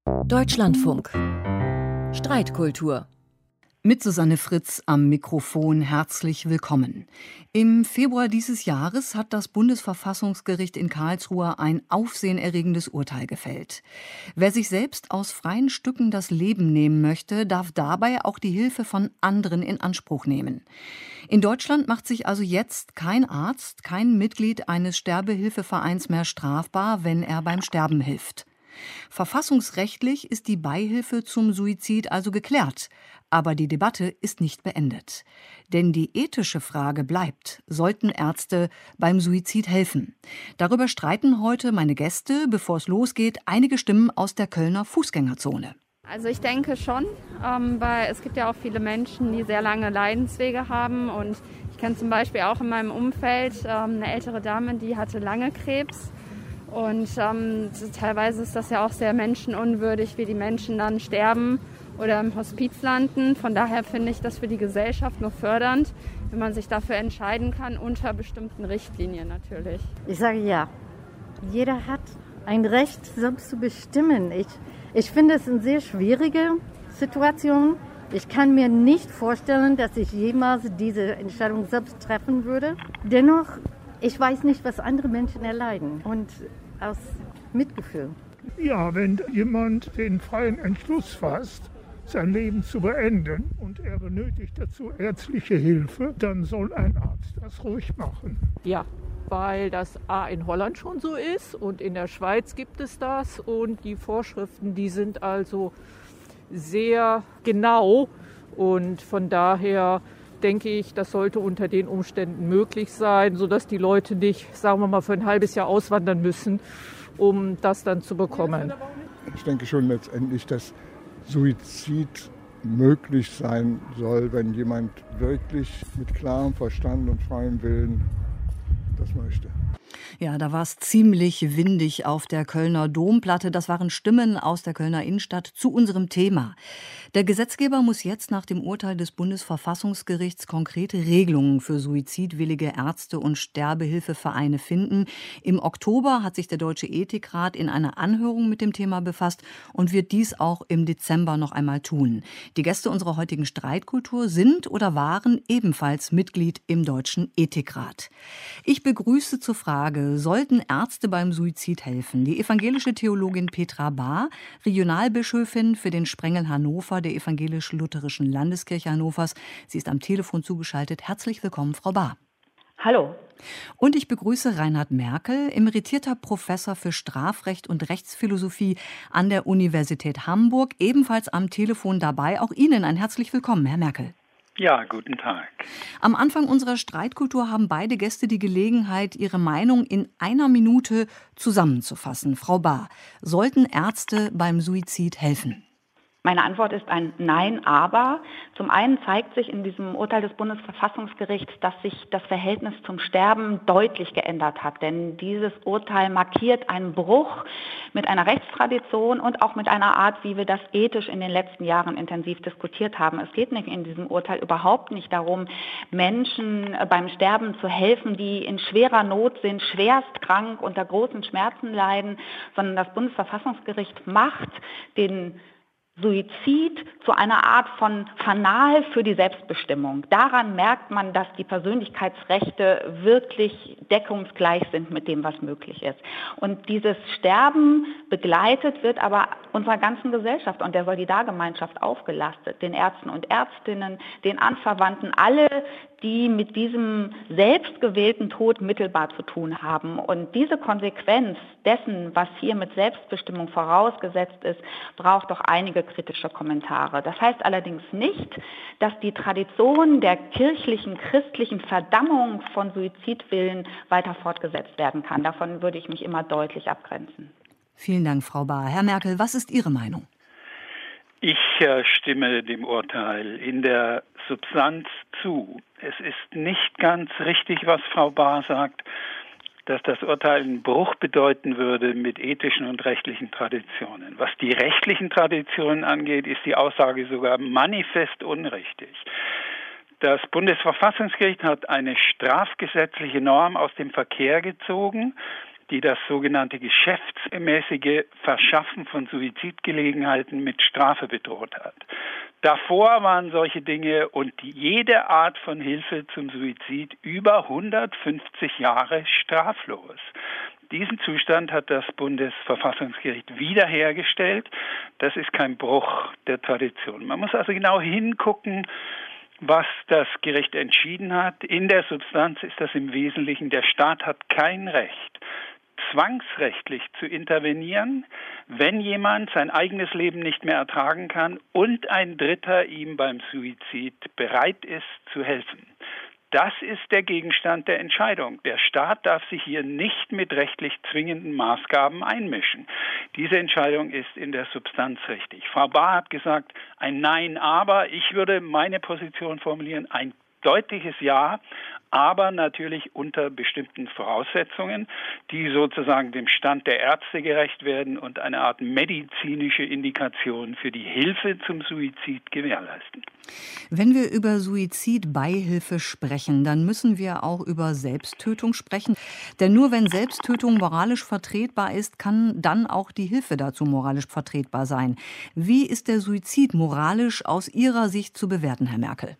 Deutschlandfunk. Streitkultur. Mit Susanne Fritz am Mikrofon herzlich willkommen. Im Februar dieses Jahres hat das Bundesverfassungsgericht in Karlsruhe ein aufsehenerregendes Urteil gefällt. Wer sich selbst aus freien Stücken das Leben nehmen möchte, darf dabei auch die Hilfe von anderen in Anspruch nehmen. In Deutschland macht sich also jetzt kein Arzt, kein Mitglied eines Sterbehilfevereins mehr strafbar, wenn er beim Sterben hilft. Verfassungsrechtlich ist die Beihilfe zum Suizid also geklärt. Aber die Debatte ist nicht beendet. Denn die ethische Frage bleibt: Sollten Ärzte beim Suizid helfen? Darüber streiten heute meine Gäste, bevor es losgeht, einige Stimmen aus der Kölner Fußgängerzone. Also ich denke schon, weil es gibt ja auch viele Menschen, die sehr lange Leidenswege haben. Und ich kenne zum Beispiel auch in meinem Umfeld eine ältere Dame, die hatte lange Krebs. Und teilweise ist das ja auch sehr menschenunwürdig, wie die Menschen dann sterben oder im Hospiz landen. Von daher finde ich das für die Gesellschaft nur fördernd, wenn man sich dafür entscheiden kann, unter bestimmten Richtlinien natürlich. Ich sage ja. Jeder hat ein Recht, selbst zu bestimmen. Ich finde es eine sehr schwierige Situation. Ich kann mir nicht vorstellen, dass ich jemals diese Entscheidung selbst treffen würde. Dennoch, ich weiß nicht, was andere Menschen erleiden. Und aus Mitgefühl. Ja, wenn jemand den freien Entschluss fasst, sein Leben zu beenden und er benötigt dazu ärztliche Hilfe, dann soll ein Arzt das ruhig machen. Ja, weil das in Holland schon so ist und in der Schweiz gibt es das und die Vorschriften, die sind also sehr genau und von daher denke ich, das sollte unter den Umständen möglich sein, sodass die Leute nicht, sagen wir mal, für ein halbes Jahr auswandern müssen, um das dann zu bekommen. Ich denke schon letztendlich, dass Suizid möglich sein soll, wenn jemand wirklich mit klarem Verstand und freiem Willen das möchte. Ja, da war es ziemlich windig auf der Kölner Domplatte. Das waren Stimmen aus der Kölner Innenstadt zu unserem Thema. Der Gesetzgeber muss jetzt nach dem Urteil des Bundesverfassungsgerichts konkrete Regelungen für suizidwillige Ärzte und Sterbehilfevereine finden. Im Oktober hat sich der Deutsche Ethikrat in einer Anhörung mit dem Thema befasst und wird dies auch im Dezember noch einmal tun. Die Gäste unserer heutigen Streitkultur sind oder waren ebenfalls Mitglied im Deutschen Ethikrat. Ich begrüße zur Frage: Sollten Ärzte beim Suizid helfen? Die evangelische Theologin Petra Bahr, Regionalbischöfin für den Sprengel Hannover der Evangelisch-Lutherischen Landeskirche Hannovers. Sie ist am Telefon zugeschaltet. Herzlich willkommen, Frau Bahr. Hallo. Und ich begrüße Reinhard Merkel, emeritierter Professor für Strafrecht und Rechtsphilosophie an der Universität Hamburg, ebenfalls am Telefon dabei. Auch Ihnen ein herzlich willkommen, Herr Merkel. Ja, guten Tag. Am Anfang unserer Streitkultur haben beide Gäste die Gelegenheit, ihre Meinung in einer Minute zusammenzufassen. Frau Bahr, sollten Ärzte beim Suizid helfen? Meine Antwort ist ein Nein, aber zum einen zeigt sich in diesem Urteil des Bundesverfassungsgerichts, dass sich das Verhältnis zum Sterben deutlich geändert hat. Denn dieses Urteil markiert einen Bruch mit einer Rechtstradition und auch mit einer Art, wie wir das ethisch in den letzten Jahren intensiv diskutiert haben. Es geht nämlich in diesem Urteil überhaupt nicht darum, Menschen beim Sterben zu helfen, die in schwerer Not sind, schwerst krank, unter großen Schmerzen leiden, sondern das Bundesverfassungsgericht macht den Suizid zu einer Art von Fanal für die Selbstbestimmung. Daran merkt man, dass die Persönlichkeitsrechte wirklich deckungsgleich sind mit dem, was möglich ist. Und dieses Sterben begleitet wird aber unserer ganzen Gesellschaft und der Solidargemeinschaft aufgelastet, den Ärzten und Ärztinnen, den Anverwandten, alle, die mit diesem selbstgewählten Tod mittelbar zu tun haben. Und diese Konsequenz dessen, was hier mit Selbstbestimmung vorausgesetzt ist, braucht doch einige kritische Kommentare. Das heißt allerdings nicht, dass die Tradition der kirchlichen, christlichen Verdammung von Suizidwillen weiter fortgesetzt werden kann. Davon würde ich mich immer deutlich abgrenzen. Vielen Dank, Frau Bahr. Herr Merkel, was ist Ihre Meinung? Ich stimme dem Urteil in der Substanz zu. Es ist nicht ganz richtig, was Frau Bahr sagt, dass das Urteil einen Bruch bedeuten würde mit ethischen und rechtlichen Traditionen. Was die rechtlichen Traditionen angeht, ist die Aussage sogar manifest unrichtig. Das Bundesverfassungsgericht hat eine strafgesetzliche Norm aus dem Verkehr gezogen, die das sogenannte geschäftsmäßige Verschaffen von Suizidgelegenheiten mit Strafe bedroht hat. Davor waren solche Dinge und jede Art von Hilfe zum Suizid über 150 Jahre straflos. Diesen Zustand hat das Bundesverfassungsgericht wiederhergestellt. Das ist kein Bruch der Tradition. Man muss also genau hingucken, was das Gericht entschieden hat. In der Substanz ist das im Wesentlichen, der Staat hat kein Recht, zwangsrechtlich zu intervenieren, wenn jemand sein eigenes Leben nicht mehr ertragen kann und ein Dritter ihm beim Suizid bereit ist zu helfen. Das ist der Gegenstand der Entscheidung. Der Staat darf sich hier nicht mit rechtlich zwingenden Maßgaben einmischen. Diese Entscheidung ist in der Substanz richtig. Frau Bahr hat gesagt, ein Nein, aber. Ich würde meine Position formulieren, ein deutliches Ja, aber natürlich unter bestimmten Voraussetzungen, die sozusagen dem Stand der Ärzte gerecht werden und eine Art medizinische Indikation für die Hilfe zum Suizid gewährleisten. Wenn wir über Suizidbeihilfe sprechen, dann müssen wir auch über Selbsttötung sprechen. Denn nur wenn Selbsttötung moralisch vertretbar ist, kann dann auch die Hilfe dazu moralisch vertretbar sein. Wie ist der Suizid moralisch aus Ihrer Sicht zu bewerten, Herr Merkel?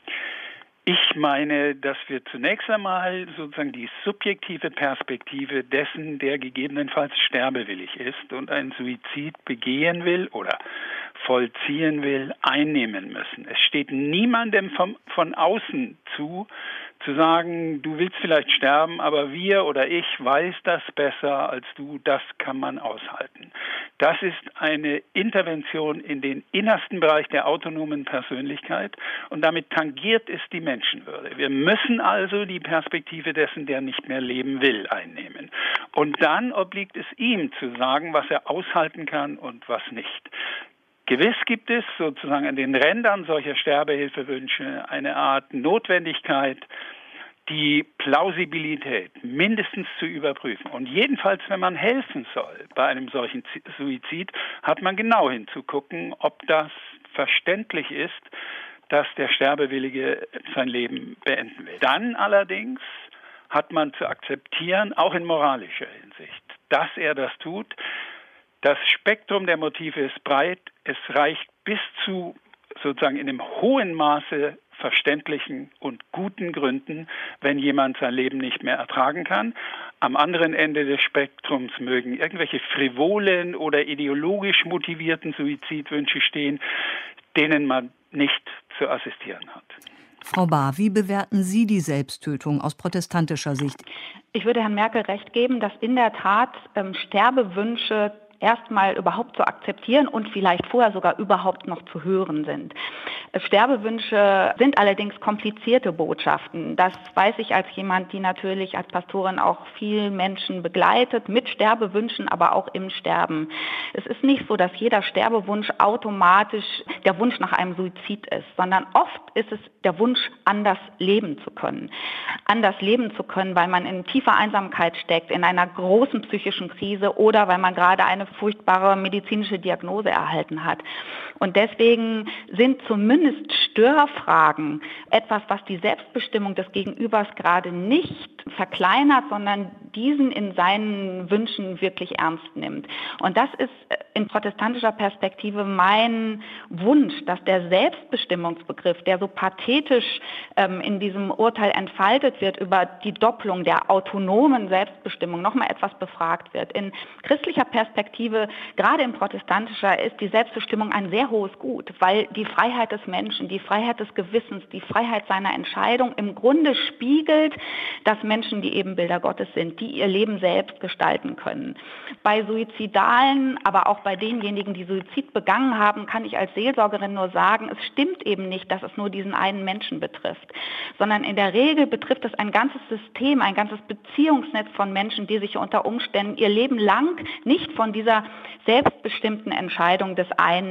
Ich meine, dass wir zunächst einmal sozusagen die subjektive Perspektive dessen, der gegebenenfalls sterbewillig ist und einen Suizid begehen will oder vollziehen will, einnehmen müssen. Es steht niemandem von außen zu sagen, du willst vielleicht sterben, aber wir oder ich weiß das besser als du, das kann man aushalten. Das ist eine Intervention in den innersten Bereich der autonomen Persönlichkeit und damit tangiert es die Menschenwürde. Wir müssen also die Perspektive dessen, der nicht mehr leben will, einnehmen. Und dann obliegt es ihm zu sagen, was er aushalten kann und was nicht. Gewiss gibt es sozusagen an den Rändern solcher Sterbehilfewünsche eine Art Notwendigkeit, die Plausibilität mindestens zu überprüfen. Und jedenfalls, wenn man helfen soll bei einem solchen Suizid, hat man genau hinzugucken, ob das verständlich ist, dass der Sterbewillige sein Leben beenden will. Dann allerdings hat man zu akzeptieren, auch in moralischer Hinsicht, dass er das tut. Das Spektrum der Motive ist breit. Es reicht bis zu sozusagen in einem hohen Maße verständlichen und guten Gründen, wenn jemand sein Leben nicht mehr ertragen kann. Am anderen Ende des Spektrums mögen irgendwelche frivolen oder ideologisch motivierten Suizidwünsche stehen, denen man nicht zu assistieren hat. Frau Bahr, wie bewerten Sie die Selbsttötung aus protestantischer Sicht? Ich würde Herrn Merkel recht geben, dass in der Tat Sterbewünsche erstmal überhaupt zu akzeptieren und vielleicht vorher sogar überhaupt noch zu hören sind. Sterbewünsche sind allerdings komplizierte Botschaften. Das weiß ich als jemand, die natürlich als Pastorin auch viel Menschen begleitet, mit Sterbewünschen, aber auch im Sterben. Es ist nicht so, dass jeder Sterbewunsch automatisch der Wunsch nach einem Suizid ist, sondern oft ist es der Wunsch, anders leben zu können. Anders leben zu können, weil man in tiefer Einsamkeit steckt, in einer großen psychischen Krise oder weil man gerade eine furchtbare medizinische Diagnose erhalten hat. Und deswegen sind zumindest Störfragen etwas, was die Selbstbestimmung des Gegenübers gerade nicht verkleinert, sondern diesen in seinen Wünschen wirklich ernst nimmt. Und das ist in protestantischer Perspektive mein Wunsch, dass der Selbstbestimmungsbegriff, der so pathetisch in diesem Urteil entfaltet wird, über die Doppelung der autonomen Selbstbestimmung nochmal etwas befragt wird. In christlicher Perspektive, gerade in protestantischer, ist die Selbstbestimmung ein sehr hohes Gut, weil die Freiheit des Menschen, die Freiheit des Gewissens, die Freiheit seiner Entscheidung im Grunde spiegelt, dass Menschen die Ebenbilder Gottes sind, die ihr Leben selbst gestalten können. Bei Suizidalen, aber auch bei denjenigen, die Suizid begangen haben, kann ich als Seelsorgerin nur sagen, es stimmt eben nicht, dass es nur diesen einen Menschen betrifft, sondern in der Regel betrifft es ein ganzes System, ein ganzes Beziehungsnetz von Menschen, die sich unter Umständen ihr Leben lang nicht von dieser selbstbestimmten Entscheidung des einen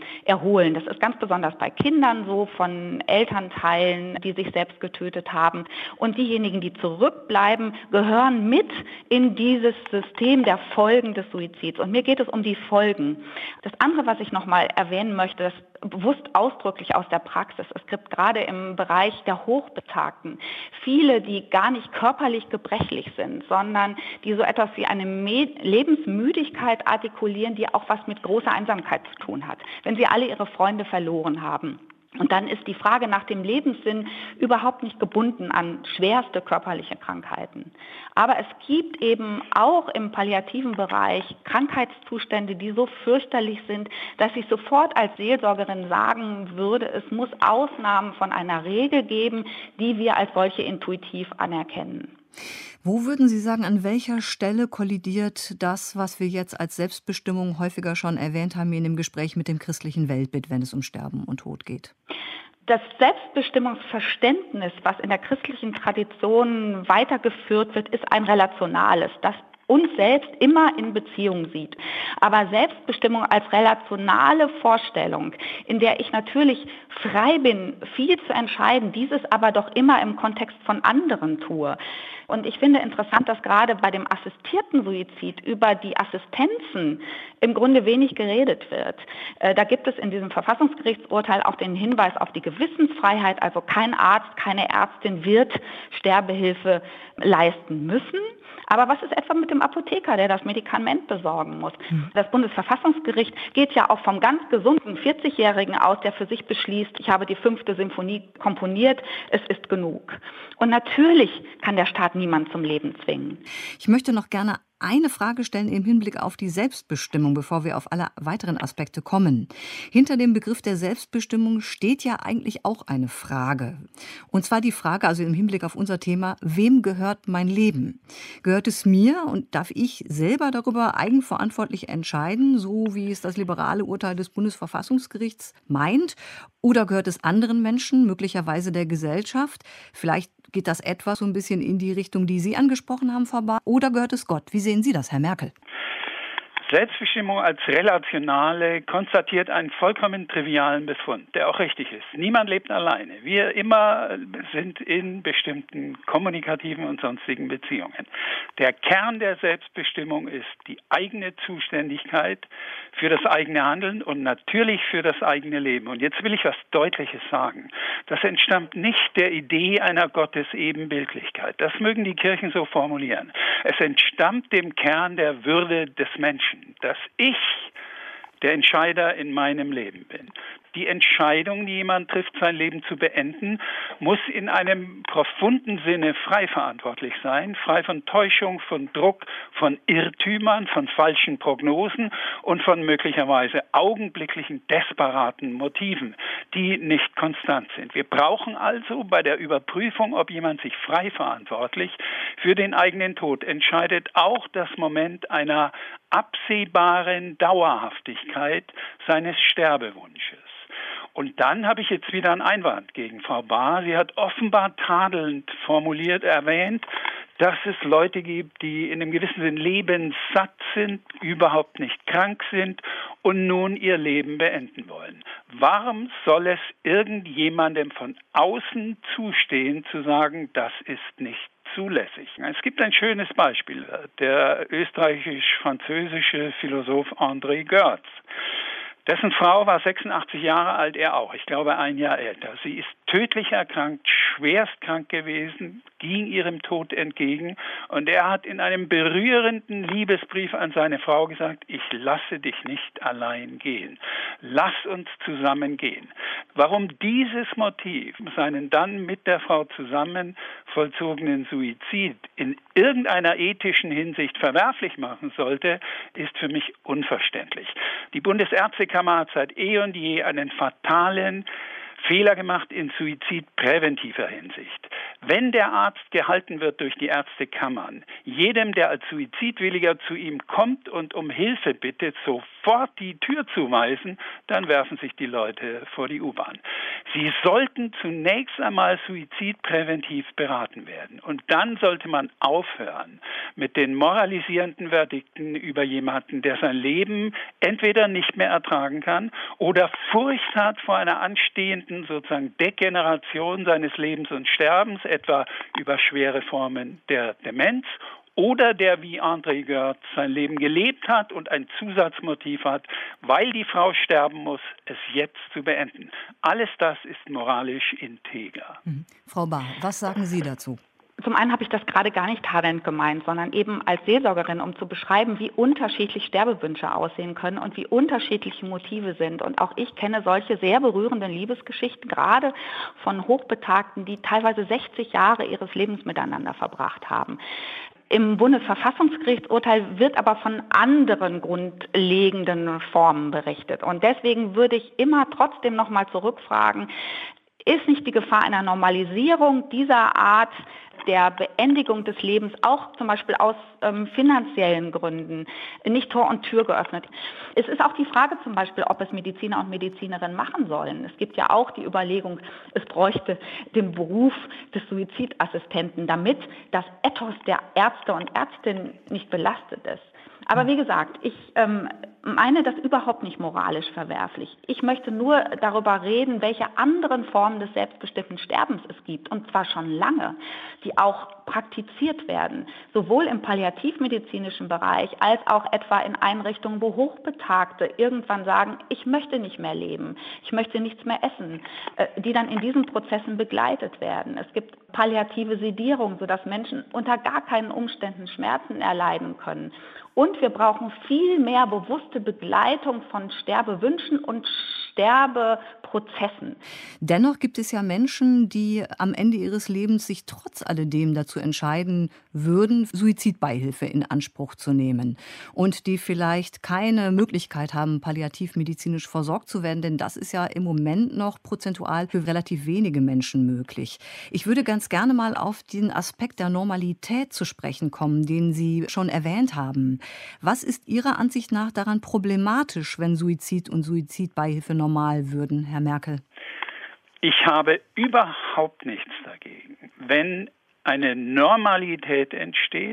erholen. Das ist ganz besonders bei Kindern so, von Elternteilen, die sich selbst getötet haben. Und diejenigen, die zurückbleiben, gehören mit in dieses System der Folgen des Suizids. Und mir geht es um die Folgen. Das andere, was ich nochmal erwähnen möchte, das bewusst ausdrücklich aus der Praxis. Es gibt gerade im Bereich der Hochbetagten viele, die gar nicht körperlich gebrechlich sind, sondern die so etwas wie eine Lebensmüdigkeit artikulieren, die auch was mit großer Einsamkeit zu tun hat. Wenn sie alle ihre Freunde verloren haben. Und dann ist die Frage nach dem Lebenssinn überhaupt nicht gebunden an schwerste körperliche Krankheiten. Aber es gibt eben auch im palliativen Bereich Krankheitszustände, die so fürchterlich sind, dass ich sofort als Seelsorgerin sagen würde, es muss Ausnahmen von einer Regel geben, die wir als solche intuitiv anerkennen. Wo würden Sie sagen, an welcher Stelle kollidiert das, was wir jetzt als Selbstbestimmung häufiger schon erwähnt haben, in dem Gespräch mit dem christlichen Weltbild, wenn es um Sterben und Tod geht? Das Selbstbestimmungsverständnis, was in der christlichen Tradition weitergeführt wird, ist ein relationales, das uns selbst immer in Beziehung sieht. Aber Selbstbestimmung als relationale Vorstellung, in der ich natürlich frei bin, viel zu entscheiden, dieses aber doch immer im Kontext von anderen tue. Und ich finde interessant, dass gerade bei dem assistierten Suizid über die Assistenzen im Grunde wenig geredet wird. Da gibt es in diesem Verfassungsgerichtsurteil auch den Hinweis auf die Gewissensfreiheit, also kein Arzt, keine Ärztin wird Sterbehilfe leisten müssen. Aber was ist etwa mit dem Apotheker, der das Medikament besorgen muss? Das Bundesverfassungsgericht geht ja auch vom ganz gesunden 40-Jährigen aus, der für sich beschließt, ich habe die 5. Symphonie komponiert, es ist genug. Und natürlich kann der Staat niemand zum Leben zwingen. Ich möchte noch gerne eine Frage stellen im Hinblick auf die Selbstbestimmung, bevor wir auf alle weiteren Aspekte kommen. Hinter dem Begriff der Selbstbestimmung steht ja eigentlich auch eine Frage. Und zwar die Frage, also im Hinblick auf unser Thema, wem gehört mein Leben? Gehört es mir und darf ich selber darüber eigenverantwortlich entscheiden, so wie es das liberale Urteil des Bundesverfassungsgerichts meint? Oder gehört es anderen Menschen, möglicherweise der Gesellschaft? Vielleicht geht das etwas so ein bisschen in die Richtung, die Sie angesprochen haben, Frau Bahr. Oder gehört es Gott? Wie sehen Sie das, Herr Merkel? Selbstbestimmung als relationale konstatiert einen vollkommen trivialen Befund, der auch richtig ist. Niemand lebt alleine. Wir immer sind in bestimmten kommunikativen und sonstigen Beziehungen. Der Kern der Selbstbestimmung ist die eigene Zuständigkeit für das eigene Handeln und natürlich für das eigene Leben. Und jetzt will ich was Deutliches sagen. Das entstammt nicht der Idee einer Gottesebenbildlichkeit. Das mögen die Kirchen so formulieren. Es entstammt dem Kern der Würde des Menschen, dass ich der Entscheider in meinem Leben bin. Die Entscheidung, die jemand trifft, sein Leben zu beenden, muss in einem profunden Sinne frei verantwortlich sein, frei von Täuschung, von Druck, von Irrtümern, von falschen Prognosen und von möglicherweise augenblicklichen, desperaten Motiven, die nicht konstant sind. Wir brauchen also bei der Überprüfung, ob jemand sich frei verantwortlich für den eigenen Tod entscheidet, auch das Moment einer absehbaren Dauerhaftigkeit seines Sterbewunsches. Und dann habe ich jetzt wieder einen Einwand gegen Frau Bahr. Sie hat offenbar tadelnd formuliert, erwähnt, dass es Leute gibt, die in einem gewissen Sinn lebenssatt sind, überhaupt nicht krank sind und nun ihr Leben beenden wollen. Warum soll es irgendjemandem von außen zustehen, zu sagen, das ist nicht zulässig? Es gibt ein schönes Beispiel, der österreichisch-französische Philosoph André Görz. Dessen Frau war 86 Jahre alt, er auch, ich glaube ein Jahr älter. Sie ist tödlich erkrankt, schwerst krank gewesen, ging ihrem Tod entgegen und er hat in einem berührenden Liebesbrief an seine Frau gesagt, ich lasse dich nicht allein gehen, lass uns zusammen gehen. Warum dieses Motiv seinen dann mit der Frau zusammen vollzogenen Suizid in irgendeiner ethischen Hinsicht verwerflich machen sollte, ist für mich unverständlich. Die Bundesärztekammer hat seit eh und je einen fatalen Fehler gemacht in suizidpräventiver Hinsicht. Wenn der Arzt gehalten wird durch die Ärztekammern, jedem, der als Suizidwilliger zu ihm kommt und um Hilfe bittet, so sofort die Tür zuweisen, dann werfen sich die Leute vor die U-Bahn. Sie sollten zunächst einmal suizidpräventiv beraten werden. Und dann sollte man aufhören mit den moralisierenden Verdikten über jemanden, der sein Leben entweder nicht mehr ertragen kann oder Furcht hat vor einer anstehenden sozusagen Degeneration seines Lebens und Sterbens, etwa über schwere Formen der Demenz, oder der, wie André Gerd, sein Leben gelebt hat und ein Zusatzmotiv hat, weil die Frau sterben muss, es jetzt zu beenden. Alles das ist moralisch integer. Frau Bahr, was sagen Sie dazu? Zum einen habe ich das gerade gar nicht tadelnd gemeint, sondern eben als Seelsorgerin, um zu beschreiben, wie unterschiedlich Sterbewünsche aussehen können und wie unterschiedliche Motive sind. Und auch ich kenne solche sehr berührenden Liebesgeschichten, gerade von Hochbetagten, die teilweise 60 Jahre ihres Lebens miteinander verbracht haben. Im Bundesverfassungsgerichtsurteil wird aber von anderen grundlegenden Formen berichtet. Und deswegen würde ich immer trotzdem noch mal zurückfragen, ist nicht die Gefahr einer Normalisierung dieser Art der Beendigung des Lebens auch zum Beispiel aus finanziellen Gründen nicht Tor und Tür geöffnet? Es ist auch die Frage zum Beispiel, ob es Mediziner und Medizinerinnen machen sollen. Es gibt ja auch die Überlegung, es bräuchte den Beruf des Suizidassistenten, damit das Ethos der Ärzte und Ärztinnen nicht belastet ist. Aber wie gesagt, ich meine das überhaupt nicht moralisch verwerflich. Ich möchte nur darüber reden, welche anderen Formen des selbstbestimmten Sterbens es gibt, und zwar schon lange, die auch praktiziert werden, sowohl im palliativmedizinischen Bereich als auch etwa in Einrichtungen, wo Hochbetagte irgendwann sagen, ich möchte nicht mehr leben, ich möchte nichts mehr essen, die dann in diesen Prozessen begleitet werden. Es gibt palliative Sedierung, sodass Menschen unter gar keinen Umständen Schmerzen erleiden können. Und wir brauchen viel mehr bewusste Begleitung von Sterbewünschen und Sterbeprozessen. Dennoch gibt es ja Menschen, die am Ende ihres Lebens sich trotz alledem dazu entscheiden würden, Suizidbeihilfe in Anspruch zu nehmen und die vielleicht keine Möglichkeit haben, palliativmedizinisch versorgt zu werden, denn das ist ja im Moment noch prozentual für relativ wenige Menschen möglich. Ich würde ganz gerne mal auf den Aspekt der Normalität zu sprechen kommen, den Sie schon erwähnt haben. Was ist Ihrer Ansicht nach daran problematisch, wenn Suizid und Suizidbeihilfe normal würden, Herr Merkel? Ich habe überhaupt nichts dagegen, wenn eine Normalität entsteht,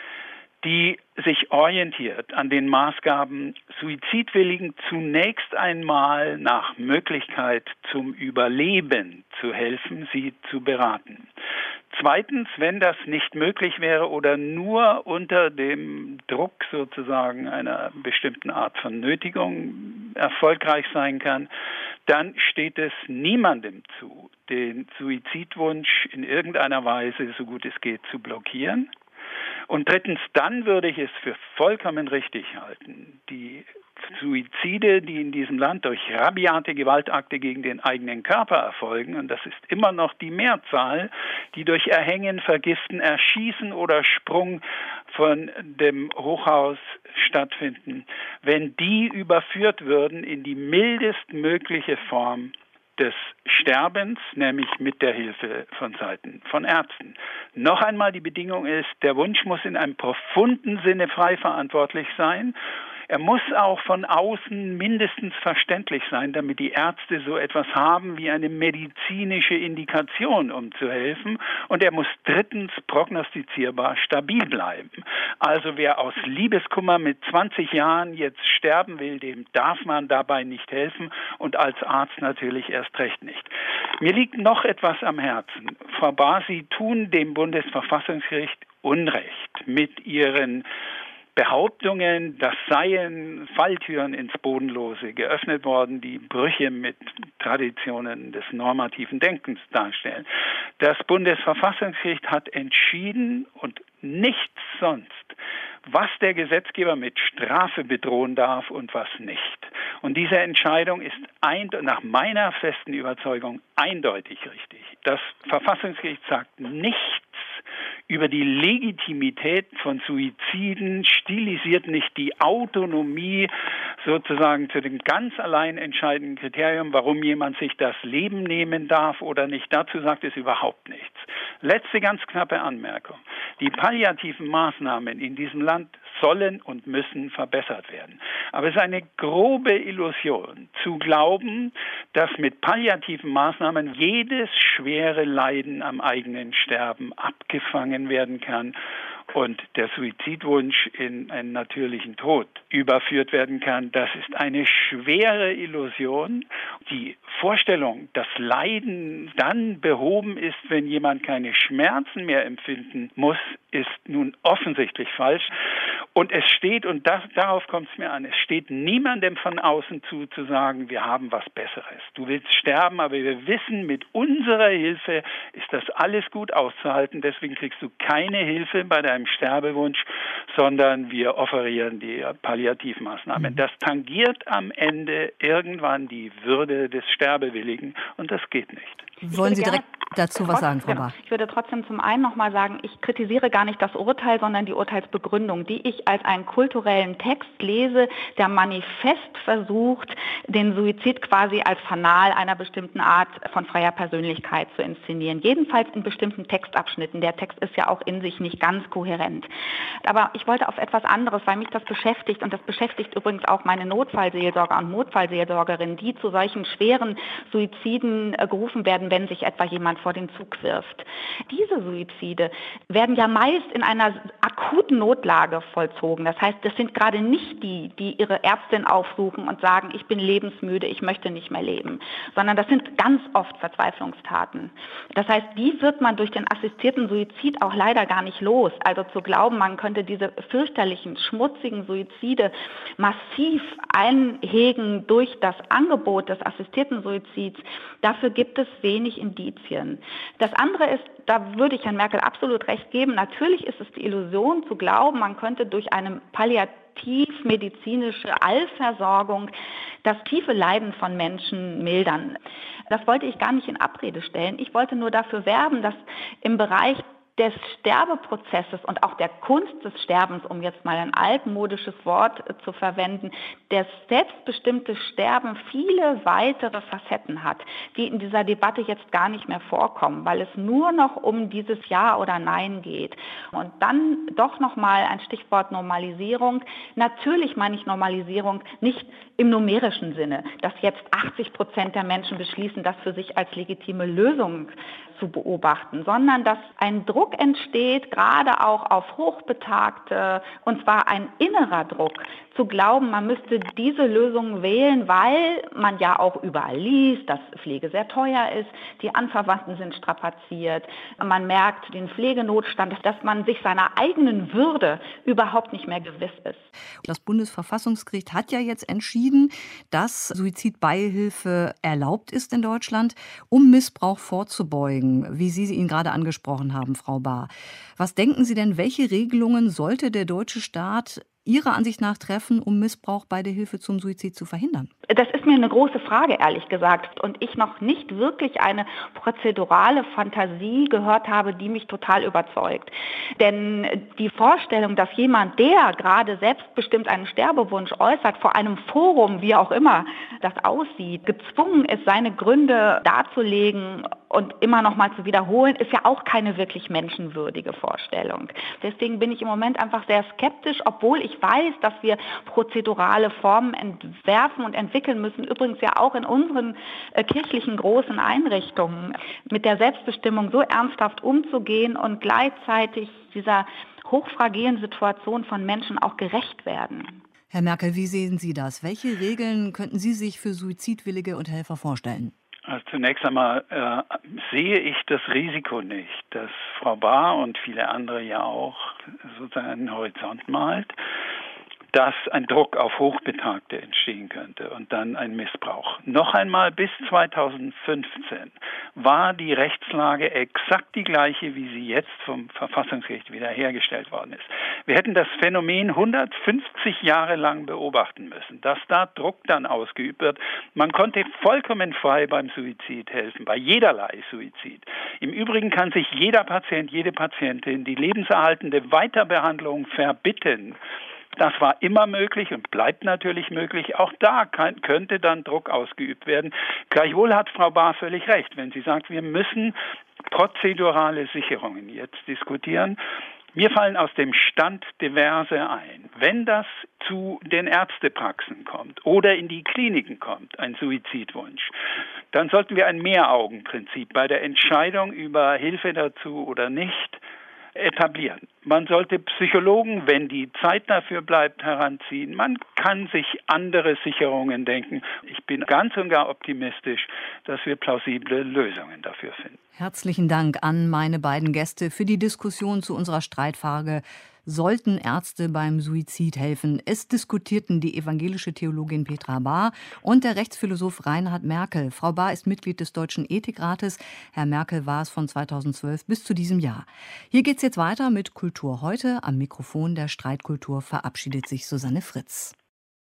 die sich orientiert an den Maßgaben, Suizidwilligen zunächst einmal nach Möglichkeit zum Überleben zu helfen, sie zu beraten. Zweitens, wenn das nicht möglich wäre oder nur unter dem Druck sozusagen einer bestimmten Art von Nötigung erfolgreich sein kann, dann steht es niemandem zu, den Suizidwunsch in irgendeiner Weise, so gut es geht, zu blockieren. Und drittens, dann würde ich es für vollkommen richtig halten, die Suizide, die in diesem Land durch rabiate Gewaltakte gegen den eigenen Körper erfolgen, und das ist immer noch die Mehrzahl, die durch Erhängen, Vergiften, Erschießen oder Sprung von dem Hochhaus stattfinden, wenn die überführt würden in die mildestmögliche Form des Sterbens, nämlich mit der Hilfe von Seiten von Ärzten. Noch einmal, die Bedingung ist, der Wunsch muss in einem profunden Sinne frei verantwortlich sein. Er muss auch von außen mindestens verständlich sein, damit die Ärzte so etwas haben wie eine medizinische Indikation, um zu helfen. Und er muss drittens prognostizierbar stabil bleiben. Also wer aus Liebeskummer mit 20 Jahren jetzt sterben will, dem darf man dabei nicht helfen und als Arzt natürlich erst recht nicht. Mir liegt noch etwas am Herzen. Frau Bahr, Sie tun dem Bundesverfassungsgericht Unrecht mit Ihren Behauptungen, das seien Falltüren ins Bodenlose geöffnet worden, die Brüche mit Traditionen des normativen Denkens darstellen. Das Bundesverfassungsgericht hat entschieden und nichts sonst, was der Gesetzgeber mit Strafe bedrohen darf und was nicht. Und diese Entscheidung ist nach meiner festen Überzeugung eindeutig richtig. Das Verfassungsgericht sagt nichts über die Legitimität von Suiziden, stilisiert nicht die Autonomie sozusagen zu dem ganz allein entscheidenden Kriterium, warum jemand sich das Leben nehmen darf oder nicht. Dazu sagt es überhaupt nichts. Letzte ganz knappe Anmerkung. Die palliativen Maßnahmen in diesem Land sollen und müssen verbessert werden. Aber es ist eine grobe Illusion zu glauben, dass mit palliativen Maßnahmen jedes schwere Leiden am eigenen Sterben abgefangen werden kann und der Suizidwunsch in einen natürlichen Tod überführt werden kann. Das ist eine schwere Illusion. Die Vorstellung, dass Leiden dann behoben ist, wenn jemand keine Schmerzen mehr empfinden muss, ist nun offensichtlich falsch. Und es steht, und darauf kommt es mir an, es steht niemandem von außen zu sagen, wir haben was Besseres. Du willst sterben, aber wir wissen, mit unserer Hilfe ist das alles gut auszuhalten. Deswegen kriegst du keine Hilfe bei deinem Sterbewunsch, sondern wir offerieren die Palliativmaßnahmen. Das tangiert am Ende irgendwann die Würde des Sterbewilligen und das geht nicht. Wollen Sie direkt dazu was sagen, Frau Bahr? Ich würde trotzdem zum einen nochmal sagen, ich kritisiere gar nicht das Urteil, sondern die Urteilsbegründung, die ich als einen kulturellen Text lese, der manifest versucht, den Suizid quasi als Fanal einer bestimmten Art von freier Persönlichkeit zu inszenieren. Jedenfalls in bestimmten Textabschnitten. Der Text ist ja auch in sich nicht ganz kohärent. Aber ich wollte auf etwas anderes, weil mich das beschäftigt, und das beschäftigt übrigens auch meine Notfallseelsorger und Notfallseelsorgerinnen, die zu solchen schweren Suiziden gerufen werden, wenn sich etwa jemand vor den Zug wirft. Diese Suizide werden ja meist in einer akuten Notlage vollzogen. Das heißt, das sind gerade nicht die ihre Ärztin aufsuchen und sagen, ich bin lebensmüde, ich möchte nicht mehr leben, sondern das sind ganz oft Verzweiflungstaten. Das heißt, die wird man durch den assistierten Suizid auch leider gar nicht los. Also zu glauben, man könnte diese fürchterlichen, schmutzigen Suizide massiv einhegen durch das Angebot des assistierten Suizids, dafür gibt es wenig Indizien. Das andere ist, da würde ich Herrn Merkel absolut recht geben, natürlich ist es die Illusion zu glauben, man könnte durch eine palliativmedizinische Allversorgung das tiefe Leiden von Menschen mildern. Das wollte ich gar nicht in Abrede stellen. Ich wollte nur dafür werben, dass im Bereich des Sterbeprozesses und auch der Kunst des Sterbens, um jetzt mal ein altmodisches Wort zu verwenden, das selbstbestimmte Sterben viele weitere Facetten hat, die in dieser Debatte jetzt gar nicht mehr vorkommen, weil es nur noch um dieses Ja oder Nein geht. Und dann doch nochmal ein Stichwort Normalisierung. Natürlich meine ich Normalisierung nicht im numerischen Sinne, dass jetzt 80% der Menschen beschließen, das für sich als legitime Lösung zu beobachten, sondern dass ein Druck entsteht, gerade auch auf Hochbetagte, und zwar ein innerer Druck, zu glauben, man müsste diese Lösung wählen, weil man ja auch überall liest, dass Pflege sehr teuer ist, die Anverwandten sind strapaziert, man merkt den Pflegenotstand, dass man sich seiner eigenen Würde überhaupt nicht mehr gewiss ist. Das Bundesverfassungsgericht hat ja jetzt entschieden, dass Suizidbeihilfe erlaubt ist in Deutschland, um Missbrauch vorzubeugen, wie Sie ihn gerade angesprochen haben, Frau Bahr. Was denken Sie denn, welche Regelungen sollte der deutsche Staat Ihrer Ansicht nach treffen, um Missbrauch bei der Hilfe zum Suizid zu verhindern? Das ist mir eine große Frage, ehrlich gesagt. Und ich noch nicht wirklich eine prozedurale Fantasie gehört habe, die mich total überzeugt. Denn die Vorstellung, dass jemand, der gerade selbstbestimmt einen Sterbewunsch äußert, vor einem Forum, wie auch immer das aussieht, gezwungen ist, seine Gründe darzulegen und immer noch mal zu wiederholen, ist ja auch keine wirklich menschenwürdige Vorstellung. Deswegen bin ich im Moment einfach sehr skeptisch, obwohl ich weiß, dass wir prozedurale Formen entwerfen und entwickeln müssen, übrigens ja auch in unseren kirchlichen großen Einrichtungen, mit der Selbstbestimmung so ernsthaft umzugehen und gleichzeitig dieser hochfragilen Situation von Menschen auch gerecht werden. Herr Merkel, wie sehen Sie das? Welche Regeln könnten Sie sich für Suizidwillige und Helfer vorstellen? Also zunächst einmal sehe ich das Risiko nicht, dass Frau Bahr und viele andere ja auch sozusagen einen Horizont malt, dass ein Druck auf Hochbetagte entstehen könnte und dann ein Missbrauch. Noch einmal, bis 2015 war die Rechtslage exakt die gleiche, wie sie jetzt vom Verfassungsgericht wiederhergestellt worden ist. Wir hätten das Phänomen 150 Jahre lang beobachten müssen, dass da Druck dann ausgeübt wird. Man konnte vollkommen frei beim Suizid helfen, bei jederlei Suizid. Im Übrigen kann sich jeder Patient, jede Patientin die lebenserhaltende Weiterbehandlung verbitten, Das war immer möglich und bleibt natürlich möglich. Auch da könnte dann Druck ausgeübt werden. Gleichwohl hat Frau Bahr völlig recht, wenn sie sagt, wir müssen prozedurale Sicherungen jetzt diskutieren. Mir fallen aus dem Stand diverse ein. Wenn das zu den Ärztepraxen kommt oder in die Kliniken kommt, ein Suizidwunsch, dann sollten wir ein Mehraugenprinzip bei der Entscheidung über Hilfe dazu oder nicht etablieren. Man sollte Psychologen, wenn die Zeit dafür bleibt, heranziehen. Man kann sich andere Sicherungen denken. Ich bin ganz und gar optimistisch, dass wir plausible Lösungen dafür finden. Herzlichen Dank an meine beiden Gäste für die Diskussion zu unserer Streitfrage: Sollten Ärzte beim Suizid helfen? Es diskutierten die evangelische Theologin Petra Bahr und der Rechtsphilosoph Reinhard Merkel. Frau Bahr ist Mitglied des Deutschen Ethikrates. Herr Merkel war es von 2012 bis zu diesem Jahr. Hier geht's jetzt weiter mit Kultur heute. Am Mikrofon der Streitkultur verabschiedet sich Susanne Fritz.